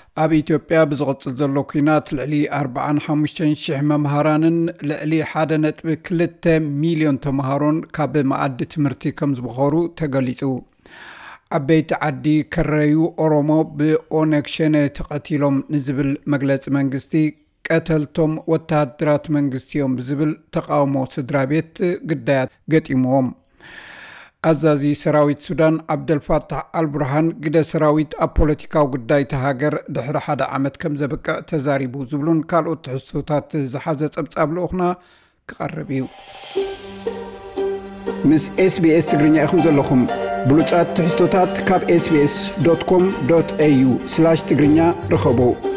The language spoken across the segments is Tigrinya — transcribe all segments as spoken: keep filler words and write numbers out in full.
ኣብ ኢትዮጵያ ብዝቕጽል ዘሎ ኩናት ልዕሊ ኣርባዓን ሓሙሽተን ሽሕ መምሃራንን ልዕሊ ሓደ ነጥቢ ክልተ ሚልዮን ተምሃሮን ካብ መኣዲ ትምህርቲ ከም ዝበኸሩ ተገሊጹ። ዓበይቲ ዓዲ ከረዩ ኦሮሞ ብኦነግ ሸኔ ተቐቲሎም ንዝብል መግለፂ መንግስቲ ቀተልቶም ወታደራት መንግስቲ እዮም ብዝብል ተቃውሞ ስድራ ቤት ግዳያት ገጢሞም። ኣዛዚ ሰራዊት ሱዳን ዓብደልፋታሕ አልቡርሃን ግደ ሰራዊት ኣብ ፖለቲካዊ ጉዳይ ተሃገር ድሕሪ ሓደ ዓመት ከም ዘበቅዕ ተዛሪቡ ዝብሉን ካልኦት ትሕዝቶታት ዝሓዘ ጸብጻብ ልኡኽና ክቐርብ እዩ። ምስ ኤስቢኤስ ትግርኛ ኢኹም ዘለኹም ብሉጻት ትሕዝቶታት ካብ ኤስቢኤስ ዶት ኮም ዶት ኤዩ ስላሽ ትግርኛ ረኸቡ።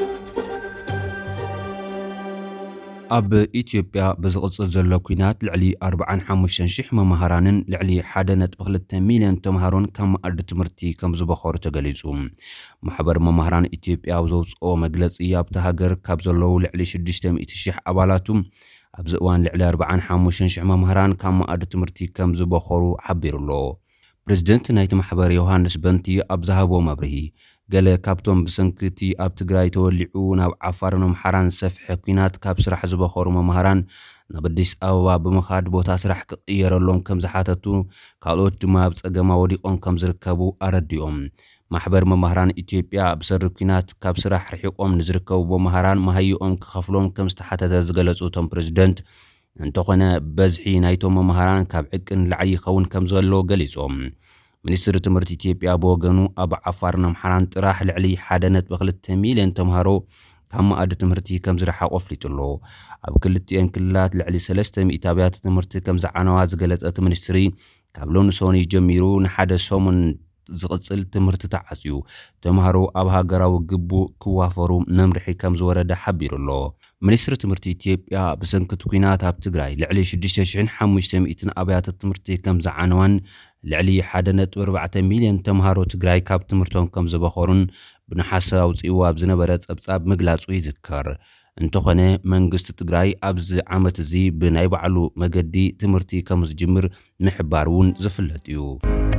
ኣብ ኢትዮጵያ ብዝቕጽል ዘሎ ኩናት ልዕሊ ኣርባዓን ሓሙሽተን ሽሕ መምሃራንን ልዕሊ ሓደ ነጥቢ ክልተ ሚልዮን ተምሃሮን ካብ መኣዲ ትምህርቲ ከም ዝበኸሩ ተገሊጹ። ማሕበር መምሃራን ኢትዮጵያ ኣብ ዘውፅኦ መግለፂ ኣብቲ ሃገር ካብ ዘለዉ ልዕሊ ሽዱሽተ ሚእቲ ሽሕ ኣባላቱ ኣብዚ እዋን ልዕሊ ኣርባዓን ሓሙሽተን ሽሕ መምሃራን ካብ መኣዲ ትምህርቲ ከም ዝበኸሩ ሓቢሩሎ። ፕሬዚደንት ናይቲ ማሕበር ዮሃንስ በንቲ ኣብ ዝሃቦ መብርሂ ገለ ካብቶም ብሰንኪቲ ኣብ ትግራይ ተወሊዑ ናብ ዓፋርን ኣምሓራን ሰፍሐ ኩናት ካብ ስራሕ ዝበኸሩ መምሃራን ናብ ኣዲስ ኣበባ ብምኻድ ቦታ ስራሕ ክቕየረሎም ከም ዝሓተቱ ካልኦት ድማ ኣብ ፀገማ ወዲቖም ከም ዝርከቡ ኣረዲኦም። ማሕበር መምሃራን ኢትዮጵያ ብሰሪ ኩናት ካብ ስራሕ ርሒቆም ንዝርከቡ መምሃራን መሃይኦም ክኸፍሎም ከም ዝተሓተተ ዝገለጹ እቶም ፕሬዚደንት እንተኾነ በዝሒ ናይቶም መምሃራን ካብ ዕቅን ልዓይ ይኸውን ከም ዘሎ ገሊጾም። ሚኒስትሪ ትምህርቲ ኢትዮጵያ ብወገኑ ኣብ ዓፋርን ኣምሓራን ጥራሕ ልዕሊ ሓደ ነጥቢ ክልተ ሚልዮን ተምሃሮ ካብ መኣዲ ትምህርቲ ከም ዝረሓቁ ኣፍሊጡሎ። ኣብ ክልቲአን ክልላት ልዕሊ ሰለስተ ሚእቲ ኣብያተ ትምህርቲ ከም ዝዓነዋ ዝገለጸት ሚኒስትሪ ካብ ሎሚ ሰኒ ጀሚሩ ንሓደ ሰሙን ዝቕጽል ትምህርቲ ተዓጽዩ ተምሃሮ ኣብ ሃገራዊ ግቡእ ክዋፈሩ መምርሒ ከም ዝወረደ ሓቢሩሎ። ሚኒስትሪ ትምህርቲ ኢትዮጵያ ብሰንኪት ኩናት ኣብ ትግራይ ልዕሊ ሽዱሽተ ሽሕን ሓሙሽተ ሚእትን ኣብያተ ትምህርቲ ከም ዝዓነዋን ልዕሊ ሓደ ነጥቢ ኣርባዕተ ሚልዮን ተምሃሮ ትግራይ ካብ ትምህርቶም ከም ዝበኸሩን ብነሓሰ ኣውፂኡ ኣብ ዝነበረ ጸብጻብ ምግላጹ ይዝከር። እንተኾነ መንግስቲ ትግራይ ኣብዚ ዓመት እዚ ብናይ ባዕሉ መገዲ ትምህርቲ ከም ዝጅምር ምሕባር እውን ዝፍለጥ እዩ።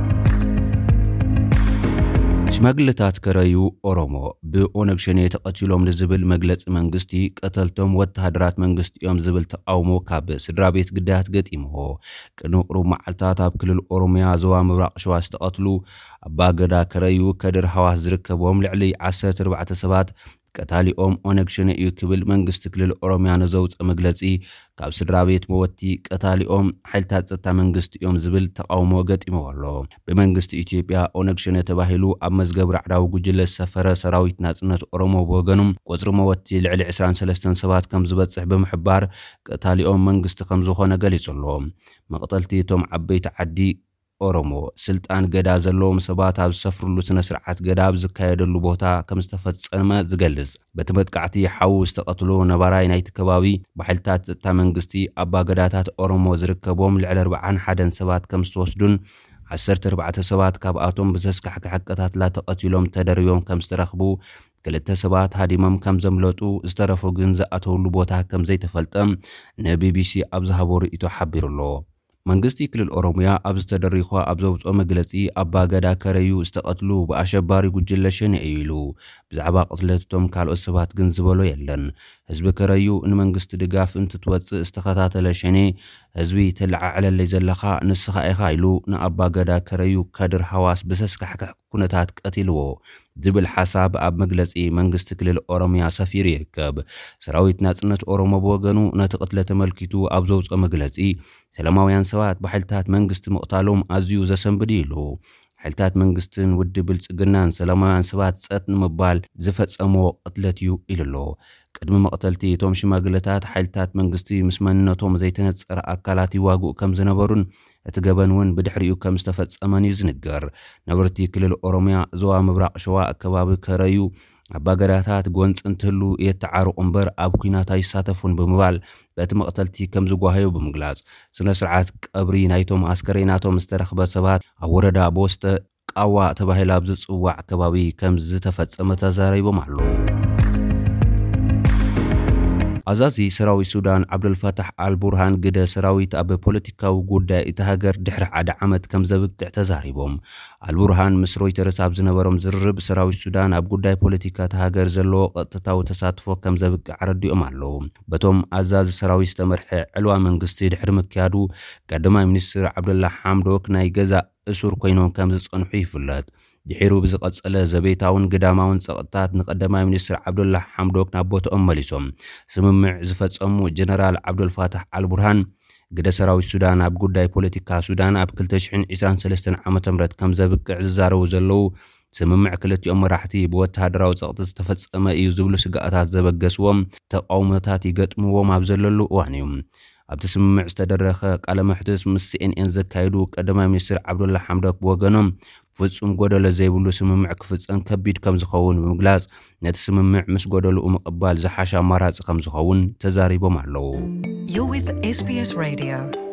ሽማግለታት ከረዩ ኦሮሞ ብኦነግ ሸኔ ተቐቲሎም ንዝብል መግለፂ መንግስቲ ቀተልቶም ወታደራት መንግስቲ እዮም ዝብል ተቃውሞ ካብ ስድራ ቤት ግዳያት ገጢምዎ። ቅድሚ ቅሩብ መዓልታት ኣብ ክልል ኦሮሚያ ዞባ ምብራቕ ሸዋ ዝተቐትሉ ኣባገዳ ከረዩ ከድር ሃዋስ ዝርከቦም ልዕሊ ዓሰርተ ኣርባዕተ ሰባት ቀታሊኦም ኦነግ ሸኔ እዩ ክብል መንግስቲ ክልል ኦሮሚያ ነዘውፀ መግለፂ ካብ ስድራ ቤት መወቲ ቀታሊኦም ሓይልታት ጸጥታ መንግስቲ እዮም ዝብል ተቃውሞ ገጢምዎ ኣሎ። ብመንግስቲ ኢትዮጵያ ኦነግ ሸኔ ተባሂሉ ኣብ መዝገብ ራዕዳዊ ጉጅለ ሰፈረ ሰራዊት ናጽነት ኦሮሞ ብወገኑ ቁጽሪ መወቲ ልዕሊ ዓሰርተ ሰለስተ ሰባት ከም ዝበጽሕ ብምሕባር ቀታሊኦም መንግስቲ ከም ዝኾነ ገሊጹ ኣሎ። መቅተልቲ እቶም ዓበይቲ ዓዲ ኦሮሞ ስልጣን ገዳ ዘለዎም ሰባት ኣብ ዝሰፍሩሉ ስነ ስርዓት ገዳ ኣብ ዝካየደሉ ቦታ ከም ዝተፈጸመ ዝገልጽ በተመጥቃዕቲ ሓው ዝተቐትሉ ነባራይ ናይቲ ከባቢ ባሕልታት ጸጥታ መንግስቲ ኣባገዳታት ኦሮሞ ዝርከቦም ልዕሊ ኣርባዓን ሓደን ሰባት ከም ዝተወስዱን ዓሰርተ ኣርባዕተ ሰባት ካብኣቶም ብዘስካሕክሕ ቀታትላ ተቐቲሎም ተደርብዮም ከም ዝተረኽቡ ክልተ ሰባት ሃዲሞም ከም ዘምለጡ ዝተረፉ ግን ዝኣተውሉ ቦታ ከም ዘይተፈልጠም ንቢቢሲ ኣብ ዝሃቦ ርእይቶ ሓቢሩሎ። መንግስቲ ክልል ኦሮሚያ ኣብ ዝተደሪኹ ኣብ ዘውፅኦ መግለፂ ኣባገዳ ከረዩ ዝተቐትሉ ብኣሸባሪ ጉጅለ ሸኔ እዩ ኢሉ ብዛዕባ ቅትለቶም ካልኦት ሰባት ግን ዝበሎ የለን። ህዝቢ ከረዩ ንመንግስቲ ድጋፍ እንትትወፅእ ዝተኸታተለ ሸኔ ህዝቢ ተለዓዕለለይ ዘለኻ ንስኻ ኢኻ ኢሉ ንኣባገዳ ከረዩ ከድር ሃዋስ ብሰስካሕክሕ ኩነታት ቀቲልዎ ዝብል ሓሳብ ኣብ መግለፂ መንግስቲ ክልል ኦሮሚያ ሰፊሩ ይርከብ። ሰራዊት ናጽነት ኦሮሞ ብወገኑ ነቲ ቅትለ ተመልኪቱ ኣብ ዘውፅኦ መግለፂ ሰላማውያን ሰባት ብሓይልታት መንግስቲ ምቕታሎም ኣዝዩ ዘሰንብድ ኢሉ ሓይልታት መንግስትን ውድ ብልጽግናን ሰላማውያን ሰባት ጸጥ ንምባል ዝፈጸምዎ ቅትለት እዩ ኢሉሎ። ቅድሚ መቕተልቲ እቶም ሽማግለታት ሓይልታት መንግስቲ ምስ መንነቶም ዘይተነጸረ ኣካላት ይዋግኡ ከም ዝነበሩን እቲ ገበን እውን ብድሕሪኡ ከም ዝተፈጸመን እዩ ዝንገር። ነበርቲ ክልል ኦሮሚያ ዞባ ምብራቕ ሸዋ ኣከባቢ ከረዩ ኣባገዳታት ጎንፂ እንትህሉ የተዓርቁ እምበር ኣብ ኩናት ኣይሳተፉን ብምባል በቲ መቕተልቲ ከም ዝጓሃዩ ብምግላጽ ስነ ስርዓት ቀብሪ ናይቶም ኣስከሬናቶም ዝተረኽበ ሰባት ኣብ ወረዳ ቦስተ ቃዋ ተባሂላ ኣብ ዝጽዋዕ ከባቢ ከም ዝተፈጸመ ተዛሪቦም ኣለዉ። ኣዛዚ ሰራዊት ሱዳን ዓብዱልፈታሕ አልቡርሃን ግደ ሰራዊት ኣብ ፖለቲካዊ ጉዳይ እቲ ሃገር ድሕሪ ሓደ ዓመት ከም ዘብቅዕ ተዛሪቦም አልቡርሃን ምስ ሮይተርስ ኣብ ዝነበሮም ዝርርብ ሰራዊት ሱዳን ኣብ ጉዳይ ፖለቲካ እቲ ሃገር ዘለዎ ቀጥታዊ ተሳትፎ ከም ዘብቅዕ አረዲኦም ኣለዉ በቶም ኣዛዚ ሰራዊት ዝተመርሐ ዕልዋ መንግስቲ ድሕሪ ምክያዱ ቀዳማይ ሚኒስትር ዓብዱላ ሐምዶክ ናይ ገዛ እሱር ኮይኖም ከም ዝጸንሑ ይፍለጥ ድሒሩ ብዝቐጸለ ዘቤታውን ግዳማውን ጸቕጣት ንቀዳማይ ሚኒስትር ዓብዱላ ሐምዶክ ናብ ቦታኦም መሊሶም ስምምዕ ዝፈጸሙ ጀነራል ዓብዱልፈታሕ አልቡርሃን ግደ ሰራዊት ሱዳን ኣብ ጉዳይ ፖለቲካ ሱዳን ኣብ ክልተ ሽሕን ዒስራን ሰለስተን ዓመተ ምህረት ከም ዘብቅዕ ዝዛረቡ ዘለዉ ስምምዕ ክልቲኦም መራሕቲ ብወተሃደራዊ ጸቕጢ ዝተፈጸመ እዩ ዝብሉ ስጋኣታት ዘበገስዎም ተቃውሞታት ይገጥምዎም ኣብ ዘለሉ እዋን እዩ ኣብቲ ስምምዕ ዝተደረኸ ቃለ መሕትት ምስ ሲኤንኤን ዘካየዱ ቀዳማይ ሚኒስትር ዓብዱላ ሐምዶክ ብወገኖም ፍጹም ጎደሎ ዘይብሉ ስምምዕ ክፍጸም ከቢድ ከም ዝኸውን ብምግላጽ ነቲ ስምምዕ ምስ ጎደሉ ምቕባል ዝሓሸ ኣማራጺ ከም ዝኸውን ተዛሪቦም ኣለዉ። You're with S B S Radio.